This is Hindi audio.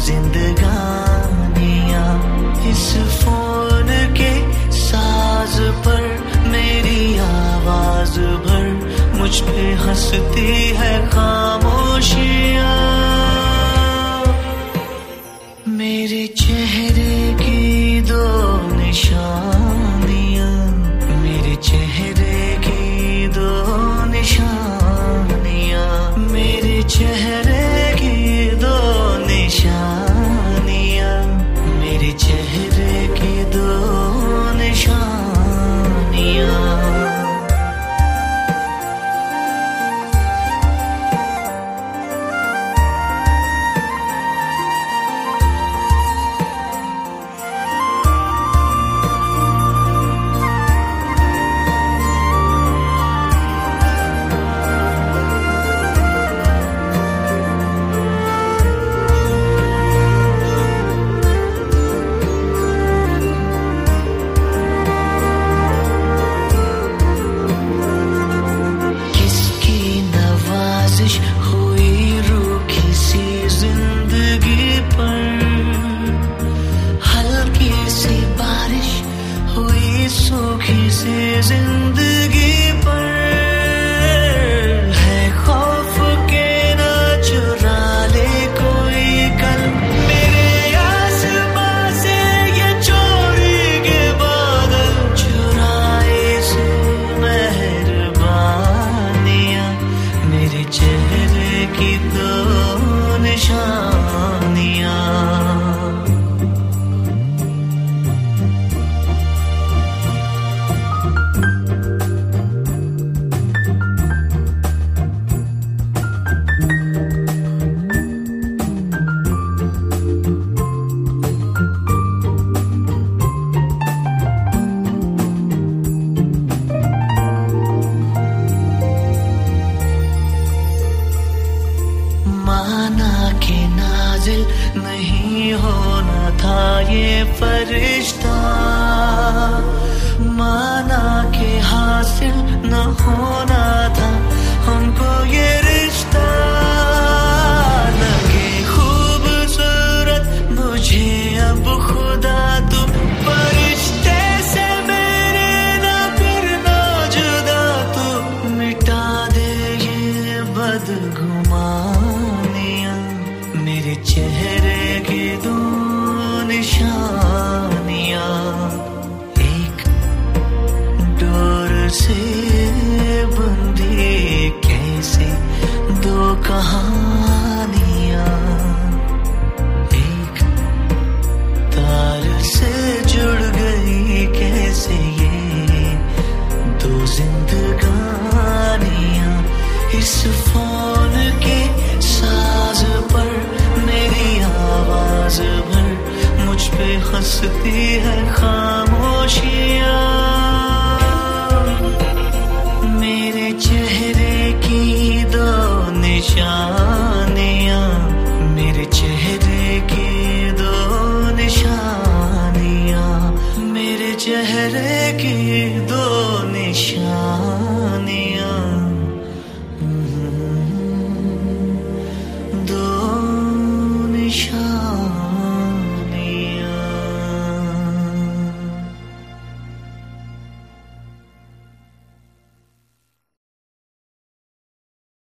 जिंदगानियां इस फोन के साज पर मेरी आवाज भर मुझ पे हंसती है खामोशियां। मेरे चेहरे की दो निशानियां, मेरे चेहरे की दो निशानियां, मेरे चेहरे की दो निशानियां, मेरे चेहरे की दो निशानियां। हुई रूखी सी जिंदगी पर, हल्की सी बारिश हुई सूखी सी जिंदगी पर, है खौफ के न चुरा ले कोई कल मेरे आसमां से ये चोरी के बादल, चुराए से मेहरबानियां, मेरे चेहरे की दो निशानियां। माना के नाजिल नहीं होना था ये फरिश्ता, माना के हासिल न होना था हमको ये रिश्ता। लगे खूबसूरत मुझे अब खुदा तुम फरिश्ते से मेरे ना करना जुदा, तू मिटा दे ये बदगुमानियां, मेरे चेहरे की दो निशानियां। एक डोर से बंधी कैसे दो कहानियां, एक तार से जुड़ गई कैसे ये दो जिंदगानियां। इस फोन के साज पर मेरी आवाज भर मुझ पे हंसती है